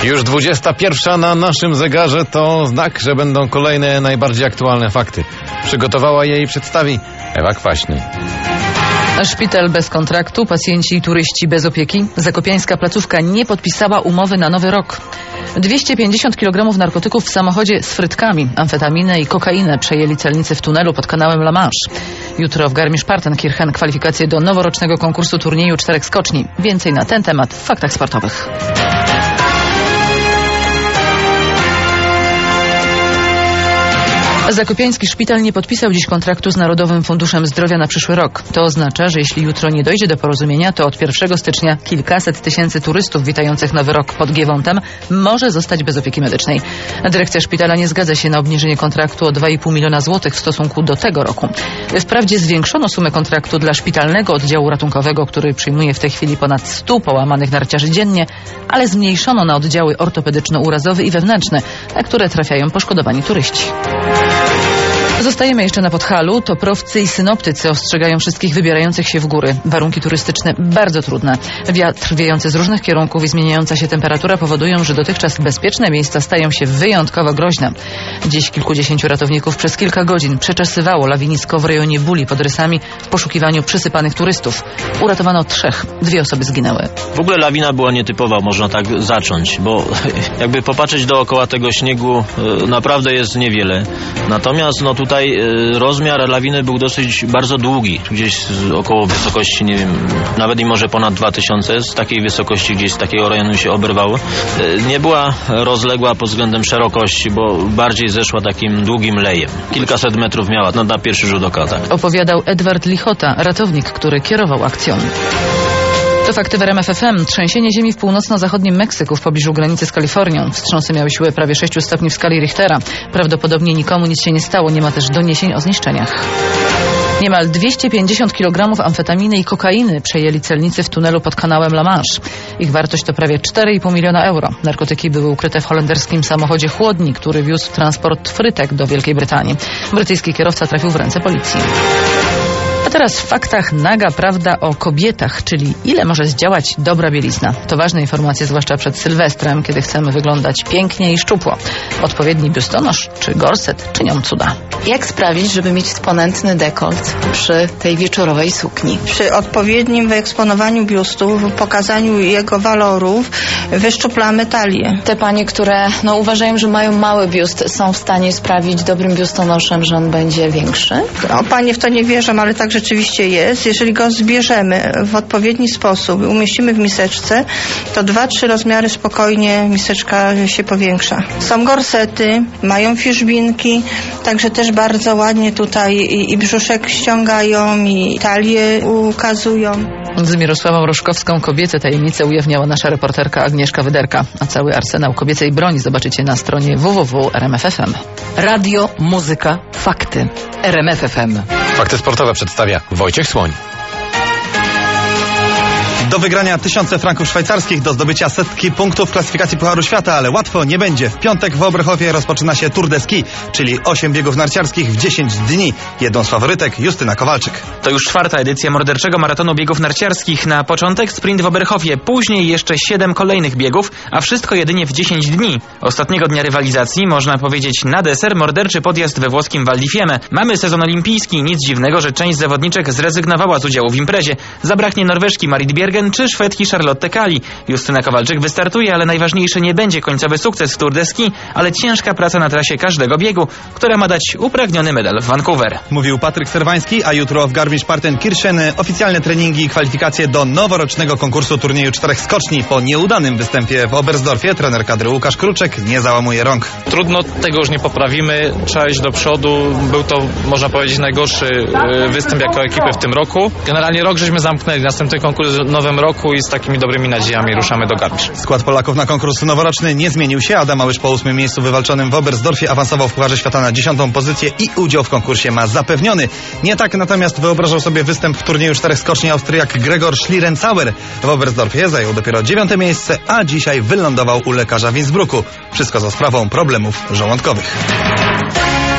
Już 21 na naszym zegarze to znak, że będą kolejne najbardziej aktualne fakty. Przygotowała je i przedstawi Ewa Kwaśny. Szpital bez kontraktu, pacjenci i turyści bez opieki. Zakopiańska placówka nie podpisała umowy na nowy rok. 250 kg narkotyków w samochodzie z frytkami, amfetaminę i kokainę przejęli celnicy w tunelu pod kanałem La Manche. Jutro w Garmisch-Partenkirchen kwalifikacje do noworocznego konkursu turnieju 4 skoczni. Więcej na ten temat w faktach sportowych. Zakopiański szpital nie podpisał dziś kontraktu z Narodowym Funduszem Zdrowia na przyszły rok. To oznacza, że jeśli jutro nie dojdzie do porozumienia, to od 1 stycznia kilkaset tysięcy turystów witających nowy rok pod Giewątem może zostać bez opieki medycznej. Dyrekcja szpitala nie zgadza się na obniżenie kontraktu o 2,5 miliona złotych w stosunku do tego roku. Wprawdzie zwiększono sumę kontraktu dla szpitalnego oddziału ratunkowego, który przyjmuje w tej chwili ponad 100 połamanych narciarzy dziennie, ale zmniejszono na oddziały ortopedyczno-urazowy i wewnętrzne, na które trafiają poszkodowani turyści. Zostajemy jeszcze na Podhalu. Toprowcy i synoptycy ostrzegają wszystkich wybierających się w góry. Warunki turystyczne bardzo trudne. Wiatr wiejący z różnych kierunków i zmieniająca się temperatura powodują, że dotychczas bezpieczne miejsca stają się wyjątkowo groźne. Dziś kilkudziesięciu ratowników przez kilka godzin przeczesywało lawinisko w rejonie Buli pod Rysami w poszukiwaniu przysypanych turystów. Uratowano 3. 2 osoby zginęły. W ogóle lawina była nietypowa, można tak zacząć, bo jakby popatrzeć dookoła tego śniegu naprawdę jest niewiele. Natomiast tutaj rozmiar lawiny był dosyć bardzo długi, gdzieś około wysokości, nie wiem, nawet i może ponad 2000, z takiej wysokości gdzieś z takiego rejonu się oberwało. Nie była rozległa pod względem szerokości, bo bardziej zeszła takim długim lejem. Kilkaset metrów miała, na pierwszy rzut oka, tak. Opowiadał Edward Lichota, ratownik, który kierował akcją. To fakty w RMF FM. Trzęsienie ziemi w północno-zachodnim Meksyku w pobliżu granicy z Kalifornią. Wstrząsy miały siłę prawie 6 stopni w skali Richtera. Prawdopodobnie nikomu nic się nie stało. Nie ma też doniesień o zniszczeniach. Niemal 250 kg amfetaminy i kokainy przejęli celnicy w tunelu pod kanałem La Manche. Ich wartość to prawie 4,5 miliona euro. Narkotyki były ukryte w holenderskim samochodzie chłodni, który wiózł transport frytek do Wielkiej Brytanii. Brytyjski kierowca trafił w ręce policji. A teraz w faktach naga prawda o kobietach, czyli ile może zdziałać dobra bielizna. To ważne informacje, zwłaszcza przed Sylwestrem, kiedy chcemy wyglądać pięknie i szczupło. Odpowiedni biustonosz czy gorset czynią cuda. Jak sprawić, żeby mieć ponętny dekolt przy tej wieczorowej sukni? Przy odpowiednim wyeksponowaniu biustu, w pokazaniu jego walorów wyszczuplamy talię. Te panie, które uważają, że mają mały biust, są w stanie sprawić dobrym biustonoszem, że on będzie większy? Panie w to nie wierzą, ale tak rzeczywiście jest. Jeżeli go zbierzemy w odpowiedni sposób i umieścimy w miseczce, to 2-3 rozmiary spokojnie miseczka się powiększa. Są gorsety, mają fiszbinki, także też bardzo ładnie tutaj i brzuszek ściągają, i talię ukazują. Z Mirosławą Roszkowską kobiece tajemnice ujawniała nasza reporterka Agnieszka Wyderka, a cały arsenał kobiecej broni zobaczycie na stronie www.rmf.fm. Radio, muzyka, fakty. RMF FM. Fakty sportowe przedstawia Wojciech Słoń. Do wygrania 1000 franków szwajcarskich, do zdobycia 100 punktów w klasyfikacji Pucharu Świata, ale łatwo nie będzie. W piątek w Oberhofie rozpoczyna się Tour de Ski, czyli 8 biegów narciarskich w 10 dni. Jedną z faworytek Justyna Kowalczyk. To już 4. edycja morderczego maratonu biegów narciarskich. Na początek sprint w Oberhofie, później jeszcze 7 kolejnych biegów, a wszystko jedynie w 10 dni. Ostatniego dnia rywalizacji, można powiedzieć na deser, morderczy podjazd we włoskim Val di Fiemme. Mamy sezon olimpijski, nic dziwnego, że część zawodniczek zrezygnowała z udziału w imprezie. Zabraknie Norweżki Marit Bjergen czy Szwedki Charlotte Kali. Justyna Kowalczyk wystartuje, ale najważniejszy nie będzie końcowy sukces w Tour de Ski, ale ciężka praca na trasie każdego biegu, która ma dać upragniony medal w Vancouver. Mówił Patryk Serwański, a jutro w Garmisch-Partenkirchen oficjalne treningi i kwalifikacje do noworocznego konkursu turnieju 4 skoczni. Po nieudanym występie w Oberstdorfie trener kadry Łukasz Kruczek nie załamuje rąk. Trudno, tego już nie poprawimy, trzeba iść do przodu. Był to, można powiedzieć, najgorszy występ jako ekipy w tym roku. Generalnie rok żeśmy zamknęli, następny konkurs w nowym roku i z takimi dobrymi nadziejami ruszamy do Garmisch. Skład Polaków na konkurs noworoczny nie zmienił się. Adam Małysz po 8. miejscu wywalczonym w Oberstdorfie awansował w Pucharze Świata na 10. pozycję i udział w konkursie ma zapewniony. Nie tak natomiast wyobrażał sobie występ w turnieju 4 skoczni Austriak Gregor Schlierenzauer. W Oberstdorfie zajął dopiero 9. miejsce, a dzisiaj wylądował u lekarza w Innsbrucku. Wszystko za sprawą problemów żołądkowych.